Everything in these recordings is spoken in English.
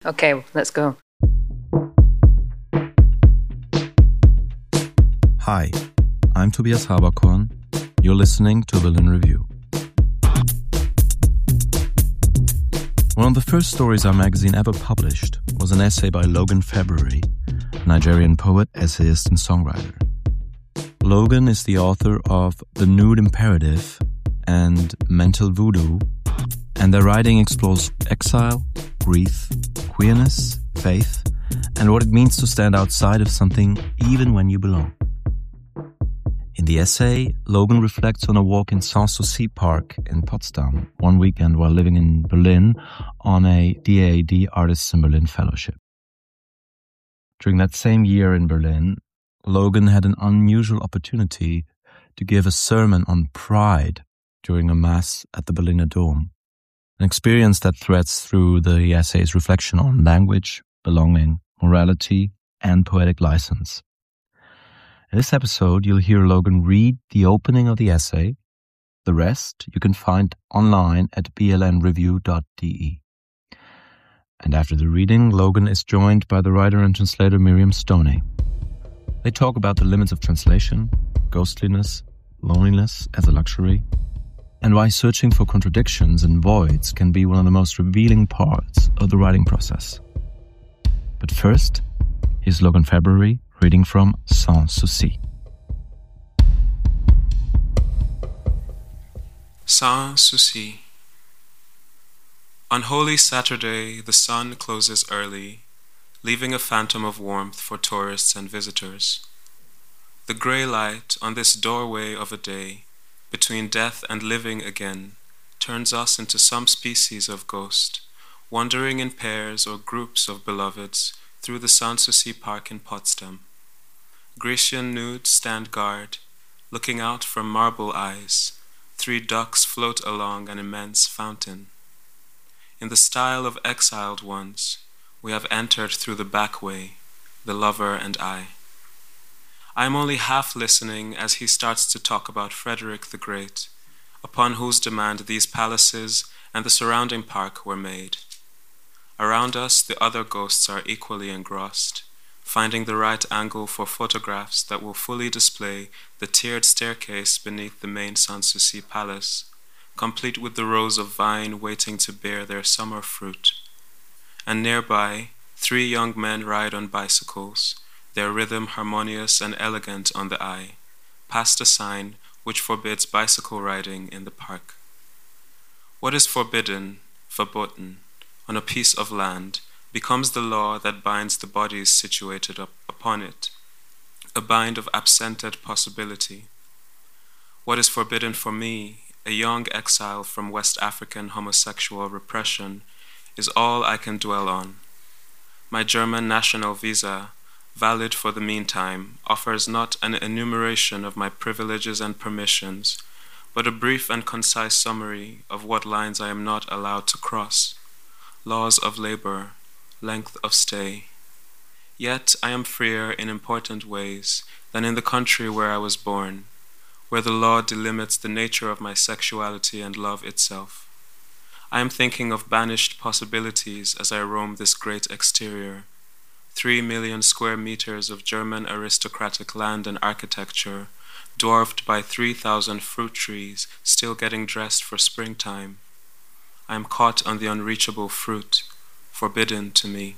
Okay, let's go. Hi, I'm Tobias Haberkorn. You're listening to Berlin Review. One of the first stories our magazine ever published was an essay by Logan February, a Nigerian poet, essayist, and songwriter. Logan is the author of The Nude Imperative and Mental Voodoo, and their writing explores exile, grief, queerness, faith, and what it means to stand outside of something even when you belong. In the essay, Logan reflects on a walk in Sanssouci Park in Potsdam one weekend while living in Berlin on a DAAD Artists in Berlin fellowship. During that same year in Berlin, Logan had an unusual opportunity to give a sermon on pride during a mass at the Berliner Dom, an experience that threads through the essay's reflection on language, belonging, morality, and poetic license. In this episode, you'll hear Logan read the opening of the essay. The rest you can find online at blnreview.de. And after the reading, Logan is joined by the writer and translator Miriam Stoney. They talk about the limits of translation, ghostliness, loneliness as a luxury, and why searching for contradictions and voids can be one of the most revealing parts of the writing process. But first, here's Logan February reading from Sanssouci. Sanssouci. On Holy Saturday, the sun closes early, leaving a phantom of warmth for tourists and visitors. The grey light on this doorway of a day, between death and living again, turns us into some species of ghost, wandering in pairs or groups of beloveds through the Sanssouci Park in Potsdam. Grecian nudes stand guard, looking out from marble eyes. 3 ducks float along an immense fountain. In the style of exiled ones, we have entered through the back way, the lover and I. I am only half listening as he starts to talk about Frederick the Great, upon whose demand these palaces and the surrounding park were made. Around us, the other ghosts are equally engrossed, finding the right angle for photographs that will fully display the tiered staircase beneath the main Sanssouci palace, complete with the rows of vine waiting to bear their summer fruit. And nearby, 3 young men ride on bicycles, their rhythm harmonious and elegant on the eye, past a sign which forbids bicycle riding in the park. What is forbidden, verboten, on a piece of land becomes the law that binds the bodies situated upon it, a bind of absented possibility. What is forbidden for me, a young exile from West African homosexual repression, is all I can dwell on. My German national visa, valid for the meantime, offers not an enumeration of my privileges and permissions, but a brief and concise summary of what lines I am not allowed to cross. Laws of labor, length of stay. Yet I am freer in important ways than in the country where I was born, where the law delimits the nature of my sexuality and love itself. I am thinking of banished possibilities as I roam this great exterior. 3 million square meters of German aristocratic land and architecture, dwarfed by 3,000 fruit trees still getting dressed for springtime. I am caught on the unreachable fruit, forbidden to me.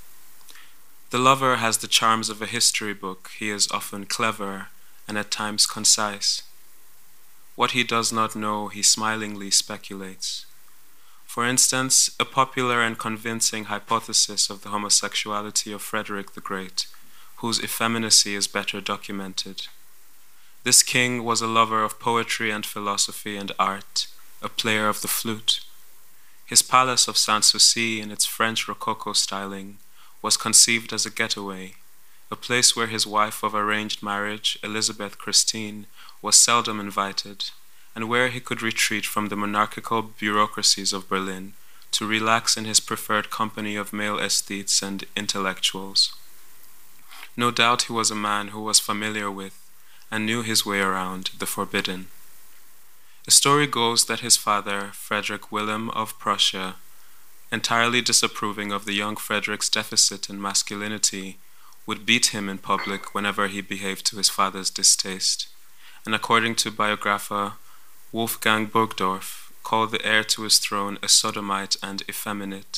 The lover has the charms of a history book. He is often clever and at times concise. What he does not know, he smilingly speculates. For instance, a popular and convincing hypothesis of the homosexuality of Frederick the Great, whose effeminacy is better documented. This king was a lover of poetry and philosophy and art, a player of the flute. His palace of Sanssouci, in its French Rococo styling, was conceived as a getaway, a place where his wife of arranged marriage, Elizabeth Christine, was seldom invited, and where he could retreat from the monarchical bureaucracies of Berlin to relax in his preferred company of male aesthetes and intellectuals. No doubt he was a man who was familiar with and knew his way around the forbidden. The story goes that his father, Frederick Wilhelm of Prussia, entirely disapproving of the young Frederick's deficit in masculinity, would beat him in public whenever he behaved to his father's distaste, and according to biographer Wolfgang Burgdorf, called the heir to his throne a sodomite and effeminate.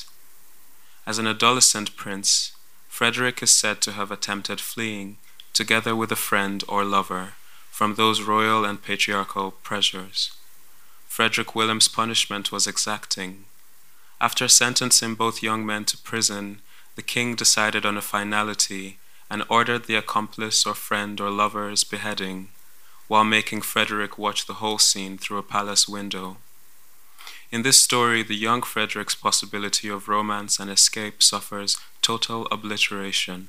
As an adolescent prince, Frederick is said to have attempted fleeing, together with a friend or lover, from those royal and patriarchal pressures. Frederick William's punishment was exacting. After sentencing both young men to prison, the king decided on a finality and ordered the accomplice or friend or lover's beheading, while making Frederick watch the whole scene through a palace window. In this story, the young Frederick's possibility of romance and escape suffers total obliteration.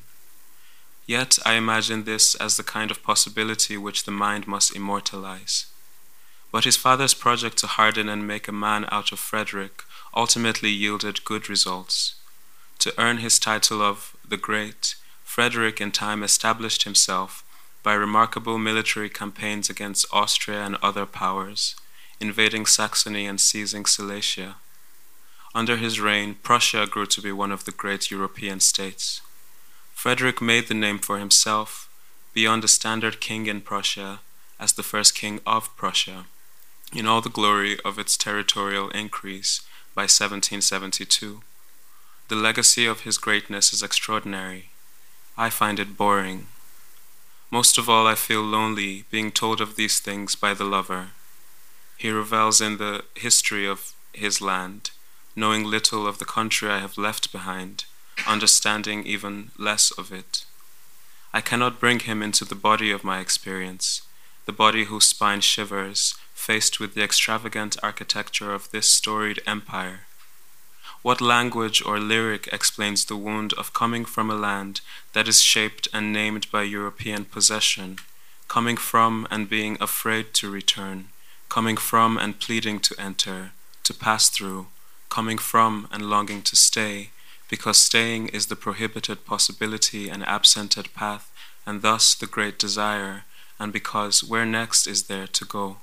Yet I imagine this as the kind of possibility which the mind must immortalize. But his father's project to harden and make a man out of Frederick ultimately yielded good results. To earn his title of the Great, Frederick in time established himself by remarkable military campaigns against Austria and other powers, invading Saxony and seizing Silesia. Under his reign, Prussia grew to be one of the great European states. Frederick made the name for himself, beyond a standard king in Prussia, as the first king of Prussia, in all the glory of its territorial increase by 1772. The legacy of his greatness is extraordinary. I find it boring. Most of all, I feel lonely being told of these things by the lover. He revels in the history of his land, knowing little of the country I have left behind, understanding even less of it. I cannot bring him into the body of my experience, the body whose spine shivers, faced with the extravagant architecture of this storied empire. What language or lyric explains the wound of coming from a land that is shaped and named by European possession, coming from and being afraid to return, coming from and pleading to enter, to pass through, coming from and longing to stay, because staying is the prohibited possibility and absented path, and thus the great desire, and because where next is there to go?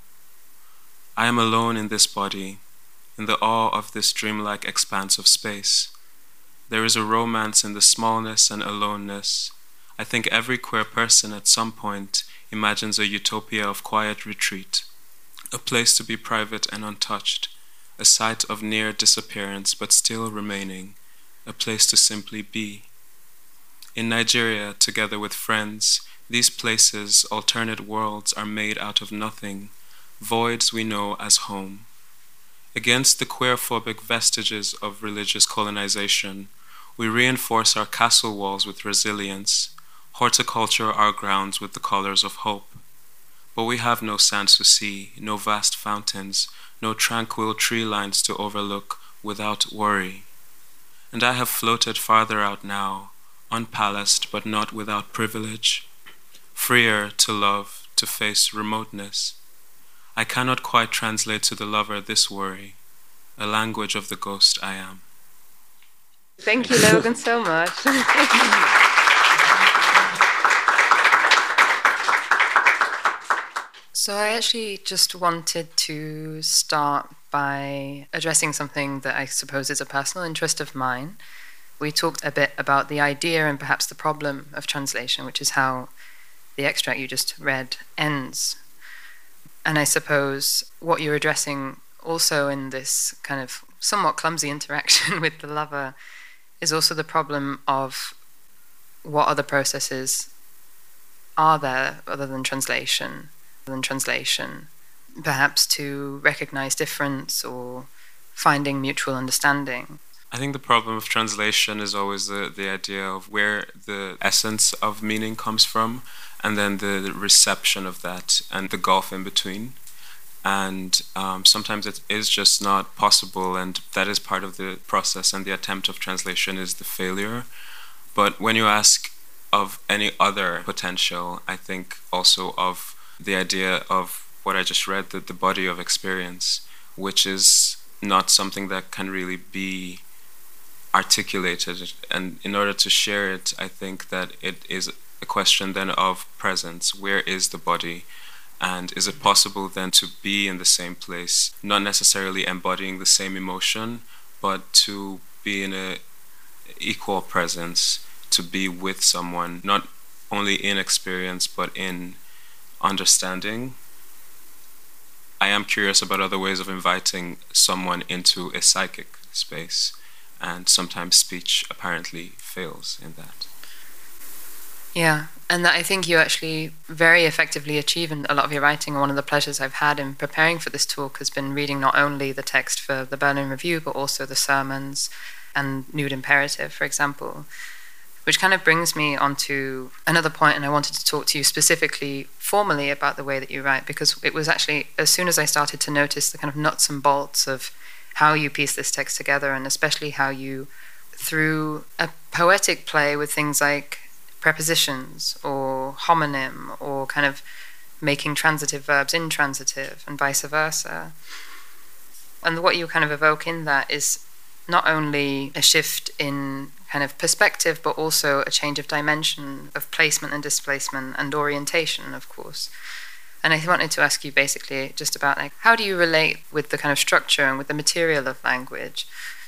I am alone in this body, in the awe of this dreamlike expanse of space. There is a romance in the smallness and aloneness. I think every queer person at some point imagines a utopia of quiet retreat, a place to be private and untouched, a site of near disappearance but still remaining, a place to simply be. In Nigeria, together with friends, these places, alternate worlds, are made out of nothing, voids we know as home. Against the queerphobic vestiges of religious colonization, we reinforce our castle walls with resilience, horticulture our grounds with the colors of hope. But we have no Sanssouci, no vast fountains, no tranquil tree lines to overlook without worry. And I have floated farther out now, unpalaced but not without privilege, freer to love, to face remoteness. I cannot quite translate to the lover this worry, a language of the ghost I am. Thank you, Logan, so much. So I actually just wanted to start by addressing something that I suppose is a personal interest of mine. We talked a bit about the idea and perhaps the problem of translation, which is how the extract you just read ends. And I suppose what you're addressing also in this kind of somewhat clumsy interaction with the lover is also the problem of what other processes are there other than translation, perhaps to recognize difference or finding mutual understanding. I think the problem of translation is always the idea of where the essence of meaning comes from, and then the reception of that and the gulf in between. And sometimes it is just not possible, and that is part of the process, and the attempt of translation is the failure. But when you ask of any other potential, I think also of the idea of what I just read, the body of experience, which is not something that can really be articulated. And in order to share it, I think that it is a question then of presence. Where is the body? And is it possible then to be in the same place, not necessarily embodying the same emotion, but to be in a equal presence, to be with someone, not only in experience but in understanding. I am curious about other ways of inviting someone into a psychic space, and sometimes speech apparently fails in that. Yeah, and that I think you actually very effectively achieve in a lot of your writing. One of the pleasures I've had in preparing for this talk has been reading not only the text for the Berlin Review, but also the sermons and Nude Imperative, for example, which kind of brings me onto another point, and I wanted to talk to you specifically formally about the way that you write, because it was actually, as soon as I started to notice the kind of nuts and bolts of how you piece this text together, and especially how you, through a poetic play with things like prepositions or homonym or kind of making transitive verbs intransitive and vice versa. And what you kind of evoke in that is not only a shift in kind of perspective, but also a change of dimension of placement and displacement and orientation, of course. And I wanted to ask you basically just about like, how do you relate with the kind of structure and with the material of language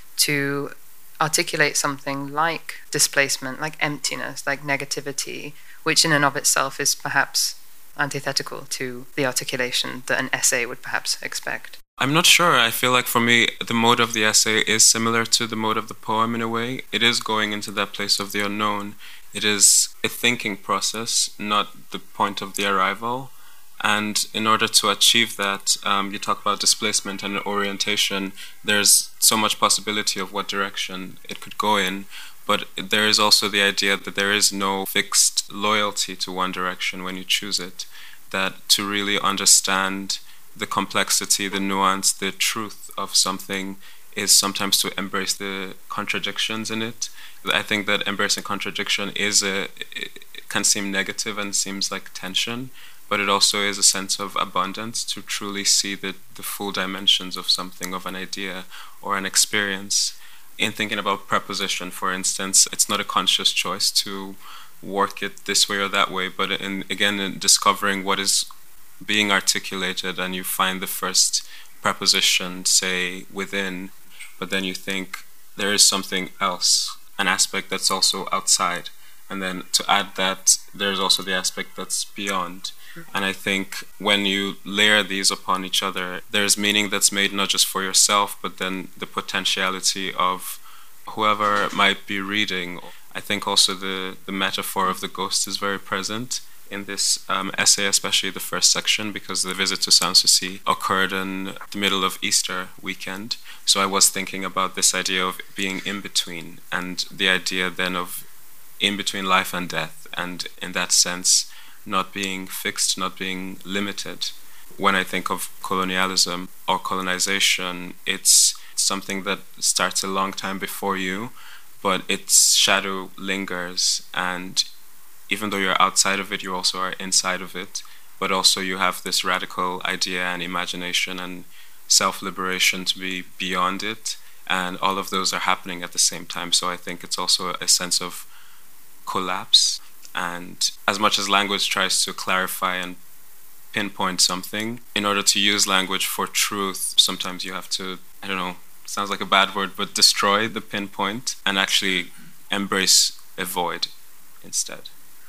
to articulate something like displacement, like emptiness, like negativity, which in and of itself is perhaps antithetical to the articulation that an essay would perhaps expect? I'm not sure. I feel like for me, the mode of the essay is similar to the mode of the poem in a way. It is going into that place of the unknown. It is a thinking process, not the point of the arrival. And in order to achieve that, you talk about displacement and orientation. There's so much possibility of what direction it could go in, but there is also the idea that there is no fixed loyalty to one direction when you choose it, that to really understand the complexity, the nuance, the truth of something is sometimes to embrace the contradictions in it. I think that embracing contradiction it can seem negative and seems like tension, but it also is a sense of abundance, to truly see the full dimensions of something, of an idea or an experience. In thinking about preposition, for instance, it's not a conscious choice to work it this way or that way, but in discovering what is being articulated, and you find the first preposition, say, within, but then you think there is something else, an aspect that's also outside, and then to add that there's also the aspect that's beyond. And I think when you layer these upon each other, there's meaning that's made not just for yourself, but then the potentiality of whoever might be reading. I think also the metaphor of the ghost is very present in this essay, especially the first section, because the visit to Sanssouci occurred in the middle of Easter weekend. So I was thinking about this idea of being in between, and the idea then of in between life and death, and in that sense not being fixed, not being limited. When I think of colonialism or colonization, it's something that starts a long time before you, but its shadow lingers, and even though you're outside of it, you also are inside of it, but also you have this radical idea and imagination and self-liberation to be beyond it, and all of those are happening at the same time. So I think it's also a sense of collapse. And as much as language tries to clarify and pinpoint something, in order to use language for truth, sometimes you have to, I don't know, sounds like a bad word, but destroy the pinpoint and actually embrace a void instead.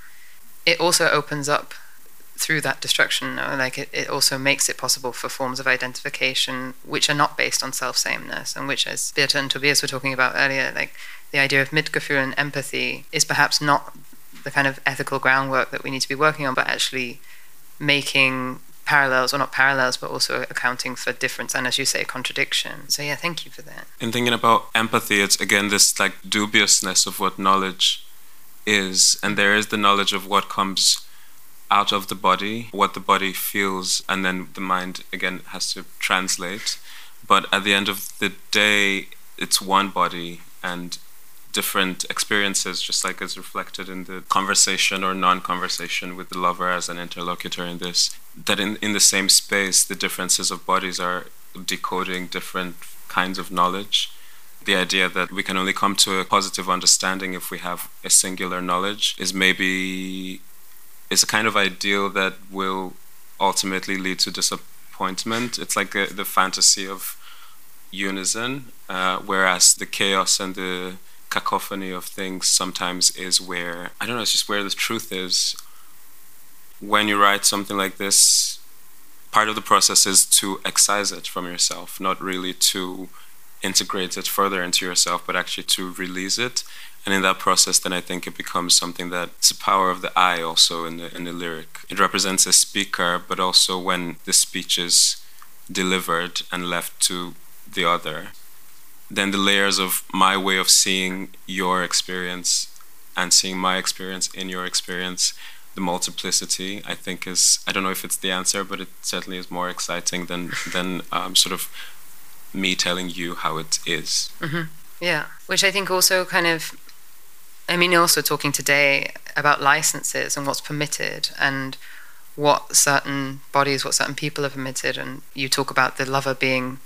It also opens up through that destruction, no? Like it also makes it possible for forms of identification which are not based on self-sameness, and which, as Birte and Tobias were talking about earlier, like the idea of Mitgefühl and empathy is perhaps not the kind of ethical groundwork that we need to be working on, but actually making parallels, or not parallels, but also accounting for difference and, as you say, contradiction. So yeah, thank you for that. In thinking about empathy, it's again this like dubiousness of what knowledge is, and there is the knowledge of what comes out of the body, what the body feels, and then the mind again has to translate. But at the end of the day, it's one body and different experiences, just like as reflected in the conversation or non-conversation with the lover as an interlocutor in this, that in the same space, the differences of bodies are decoding different kinds of knowledge. The idea that we can only come to a positive understanding if we have a singular knowledge is a kind of ideal that will ultimately lead to disappointment. It's like the fantasy of unison, whereas the chaos and the cacophony of things sometimes is where, I don't know, it's just where the truth is. When you write something like this, part of the process is to excise it from yourself, not really to integrate it further into yourself, but actually to release it. And in that process, then I think it becomes something that's the power of the I also in the lyric. It represents a speaker, but also when the speech is delivered and left to the other. Then the layers of my way of seeing your experience and seeing my experience in your experience, the multiplicity, I think is, I don't know if it's the answer, but it certainly is more exciting than sort of me telling you how it is. Mm-hmm. Yeah, which I think also kind of, I mean, also talking today about licenses and what's permitted and what certain bodies, what certain people are permitted, and you talk about the lover being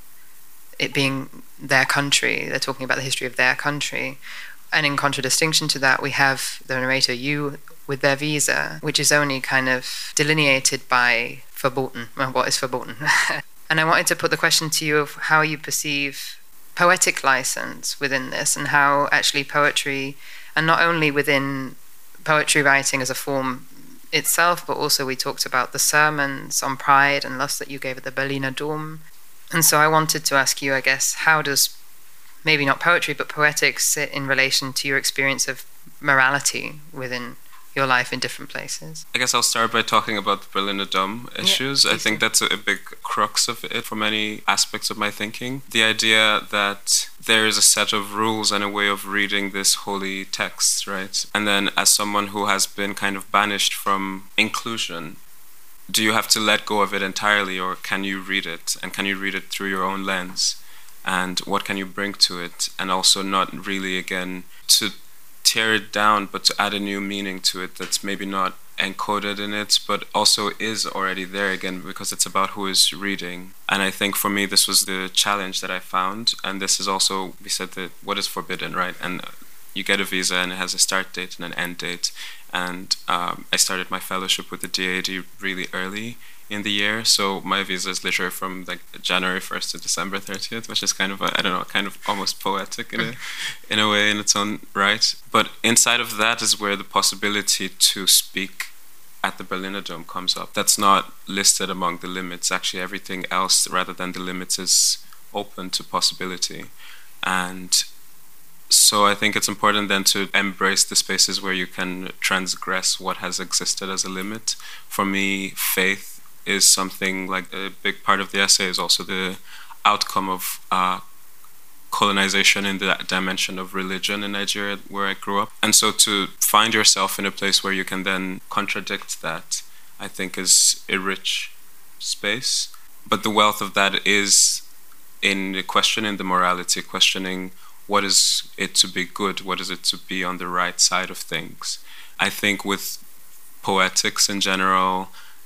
their country, they're talking about the history of their country. And in contradistinction to that, we have the narrator, you, with their visa, which is only kind of delineated by verboten. Well, what is verboten? And I wanted to put the question to you of how you perceive poetic license within this, and how actually poetry, and not only within poetry writing as a form itself, but also we talked about the sermons on pride and lust that you gave at the Berliner Dom. And so I wanted to ask you, I guess, how does maybe not poetry, but poetics sit in relation to your experience of morality within your life in different places? I guess I'll start by talking about the Berliner Dom issues. Yeah, I think that's a big crux of it for many aspects of my thinking. The idea that there is a set of rules and a way of reading this holy text, right? And then as someone who has been kind of banished from inclusion, do you have to let go of it entirely, or can you read it? And can you read it through your own lens? And what can you bring to it? And also not really, again, to tear it down, but to add a new meaning to it that's maybe not encoded in it, but also is already there, again, because it's about who is reading. And I think for me, this was the challenge that I found. And this is also, we said that what is forbidden, right? And you get a visa and it has a start date and an end date. And I started my fellowship with the DAD really early in the year, so my visa is literally from like January 1st to December 30th, which is kind of I don't know, kind of almost poetic in a way in its own right. But inside of that is where the possibility to speak at the Berliner Dom comes up. That's not listed among the limits. Actually, everything else rather than the limits is open to possibility. And so I think it's important then to embrace the spaces where you can transgress what has existed as a limit. For me, faith is something like a big part of the essay is also the outcome of colonization in the dimension of religion in Nigeria, where I grew up. And so to find yourself in a place where you can then contradict that, I think is a rich space. But the wealth of that is in questioning the morality, questioning what is it to be good, what is it to be on the right side of things. I think with poetics in general,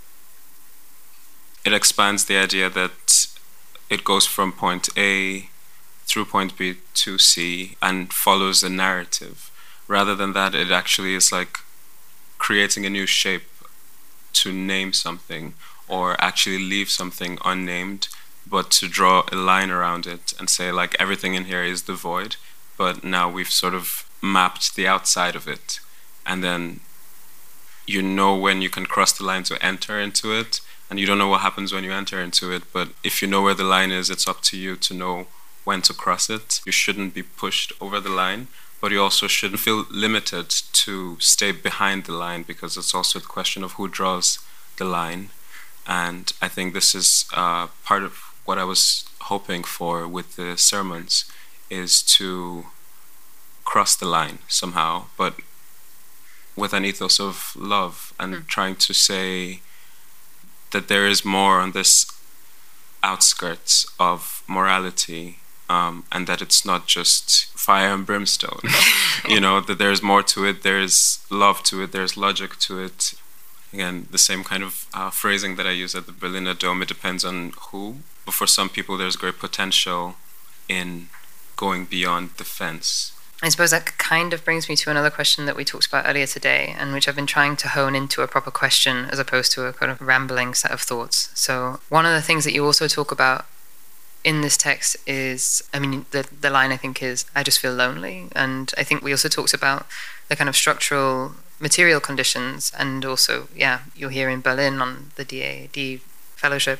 it expands the idea that it goes from point A through point B to C and follows a narrative. Rather than that, it actually is like creating a new shape to name something, or actually leave something unnamed, but to draw a line around it and say like everything in here is the void, but now we've sort of mapped the outside of it. And then you know when you can cross the line to enter into it, and you don't know what happens when you enter into it, but if you know where the line is, it's up to you to know when to cross it. You shouldn't be pushed over the line, but you also shouldn't feel limited to stay behind the line, because it's also a question of who draws the line. And I think this is part of what I was hoping for with the sermons, is to cross the line somehow, but with an ethos of love, and trying to say that there is more on this outskirts of morality, and that it's not just fire and brimstone. You know, that there's more to it, there's love to it, there's logic to it. Again, the same kind of phrasing that I use at the Berliner Dom, it depends on who. But for some people, there's great potential in going beyond the fence. I suppose that kind of brings me to another question that we talked about earlier today, and which I've been trying to hone into a proper question as opposed to a kind of rambling set of thoughts. So one of the things that you also talk about in this text is, I mean, the line I think is, I just feel lonely. And I think we also talked about the kind of structural material conditions, and also, you're here in Berlin on the DAAD fellowship.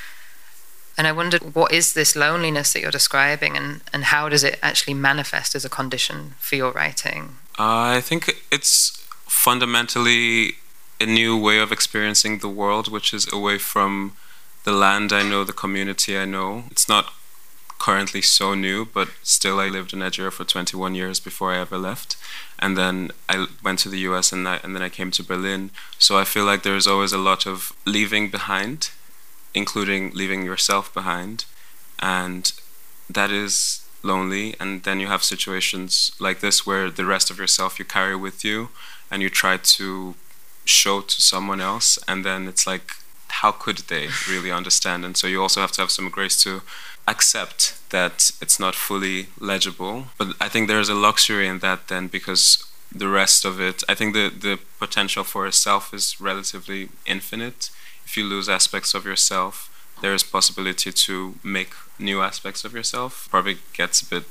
And I wondered, what is this loneliness that you're describing, and how does it actually manifest as a condition for your writing? I think it's fundamentally a new way of experiencing the world, which is away from the land I know, the community I know. It's not currently so new, but still I lived in Nigeria for 21 years before I ever left. And then I went to the US, and then I came to Berlin. So I feel like there's always a lot of leaving behind, including leaving yourself behind. And that is lonely. And then you have situations like this where the rest of yourself you carry with you, and you try to show to someone else, and then it's like, how could they really understand? And so you also have to have some grace to accept that it's not fully legible. But I think there's a luxury in that then, because the rest of it, I think the potential for a self is relatively infinite. If you lose aspects of yourself, there is possibility to make new aspects of yourself. Probably gets a bit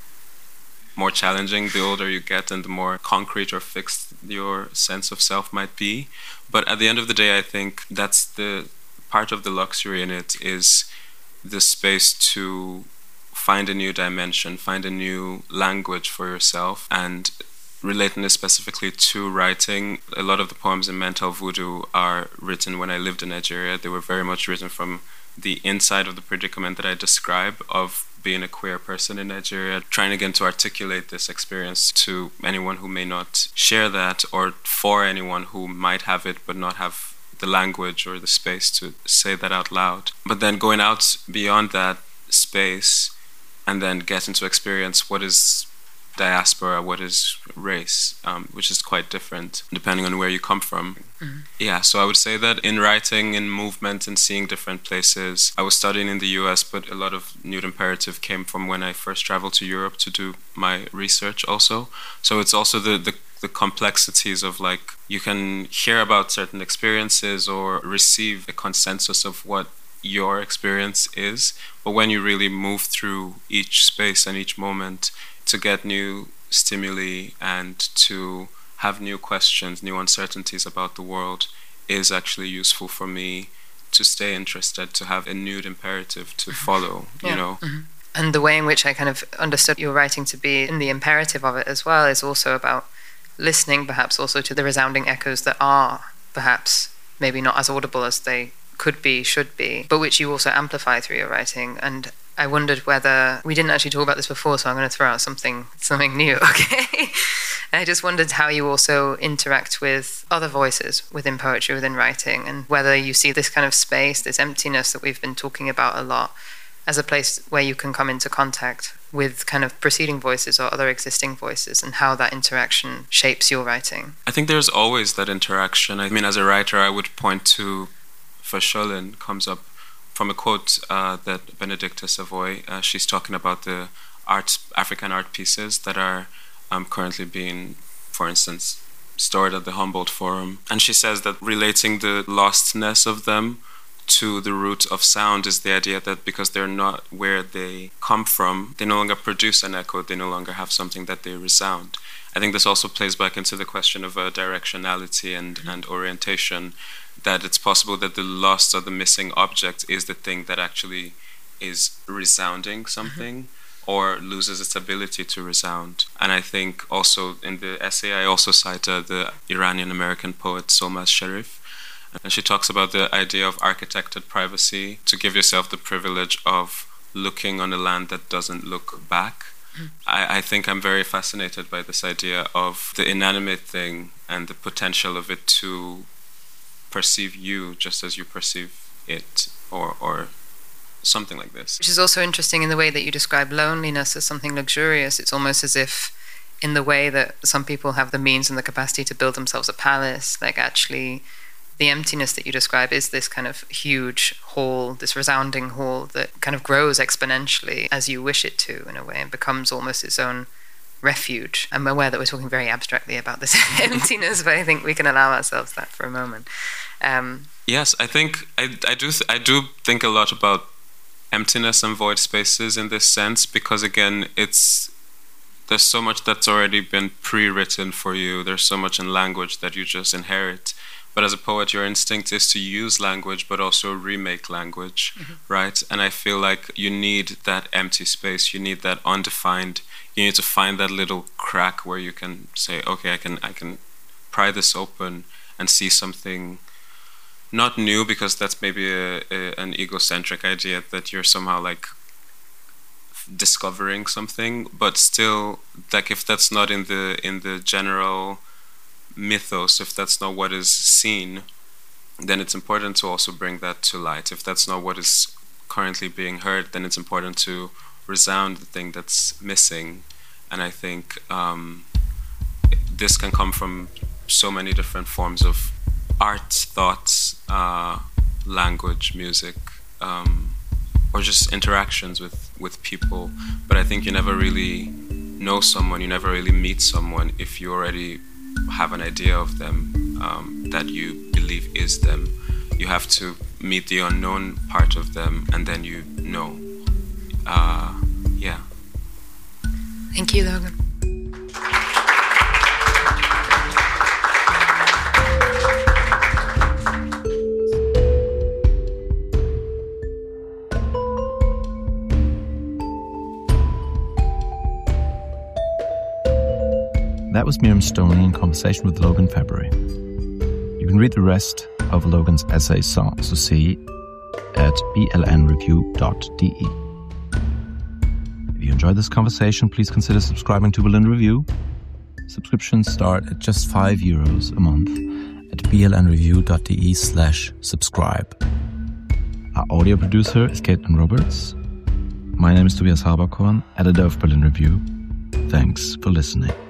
more challenging the older you get, and the more concrete or fixed your sense of self might be. But at the end of the day, I think that's the part of the luxury in it, is the space to find a new dimension, find a new language for yourself. And relating this specifically to writing, a lot of the poems in Mental Voodoo are written when I lived in Nigeria. They were very much written from the inside of the predicament that I describe of being a queer person in Nigeria, trying again to articulate this experience to anyone who may not share that, or for anyone who might have it but not have the language or the space to say that out loud. But then going out beyond that space and then getting to experience what is diaspora, what is race, which is quite different depending on where you come from. Mm-hmm. Yeah, so I would say that in writing, in movement, and seeing different places, I was studying in the US, but a lot of Nude Imperative came from when I first traveled to Europe to do my research also. So it's also the complexities of, like, you can hear about certain experiences or receive a consensus of what your experience is, but when you really move through each space and each moment to get new stimuli and to have new questions, new uncertainties about the world, is actually useful for me to stay interested, to have a nude imperative to follow, you know. Mm-hmm. And the way in which I kind of understood your writing to be, in the imperative of it as well, is also about listening perhaps also to the resounding echoes that are perhaps maybe not as audible as they could be, should be, but which you also amplify through your writing. And I wondered whether, we didn't actually talk about this before, so I'm going to throw out something new, okay? I just wondered how you also interact with other voices within poetry, within writing, and whether you see this kind of space, this emptiness that we've been talking about a lot, as a place where you can come into contact with kind of preceding voices or other existing voices, and how that interaction shapes your writing. I think there's always that interaction. I mean, as a writer, I would point to Verschollen comes up from a quote that Benedicta Savoy, she's talking about the African art pieces that are currently being, for instance, stored at the Humboldt Forum. And she says that relating the lostness of them to the root of sound is the idea that because they're not where they come from, they no longer produce an echo, they no longer have something that they resound. I think this also plays back into the question of directionality and orientation, that it's possible that the lost or the missing object is the thing that actually is resounding something, or loses its ability to resound. And I think also in the essay I also cite the Iranian-American poet Solmaz Sharif, and she talks about the idea of architected privacy, to give yourself the privilege of looking on a land that doesn't look back. I think I'm very fascinated by this idea of the inanimate thing and the potential of it to perceive you just as you perceive it, or something like this. Which is also interesting in the way that you describe loneliness as something luxurious. It's almost as if, in the way that some people have the means and the capacity to build themselves a palace, like actually the emptiness that you describe is this kind of huge hall, this resounding hall that kind of grows exponentially as you wish it to, in a way, and becomes almost its own refuge. I'm aware that we're talking very abstractly about this emptiness, but I think we can allow ourselves that for a moment. Yes, I think I do think a lot about emptiness and void spaces in this sense, because again, there's so much that's already been pre-written for you. There's so much in language that you just inherit. But as a poet, your instinct is to use language, but also remake language, right? And I feel like you need that empty space. You need that undefined. You need to find that little crack where you can say, okay, I can pry this open and see something not new, because that's maybe an egocentric idea that you're somehow like discovering something, but still, like, if that's not in the general mythos, if that's not what is seen, then it's important to also bring that to light. If that's not what is currently being heard, then it's important to resound the thing that's missing. And I think this can come from so many different forms of art, thoughts, language, music, or just interactions with people. But I think you never really know someone, you never really meet someone if you already have an idea of them that you believe is them. You have to meet the unknown part of them, and then you know. Yeah. Thank you, Logan. That was Miriam Stoney in conversation with Logan February. You can read the rest of Logan's essay Sans Souci at blnreview.de. If you enjoyed this conversation, please consider subscribing to Berlin Review. Subscriptions start at just €5 a month at blnreview.de/subscribe. Our audio producer is Caitlin Roberts. My name is Tobias Haberkorn, editor of Berlin Review. Thanks for listening.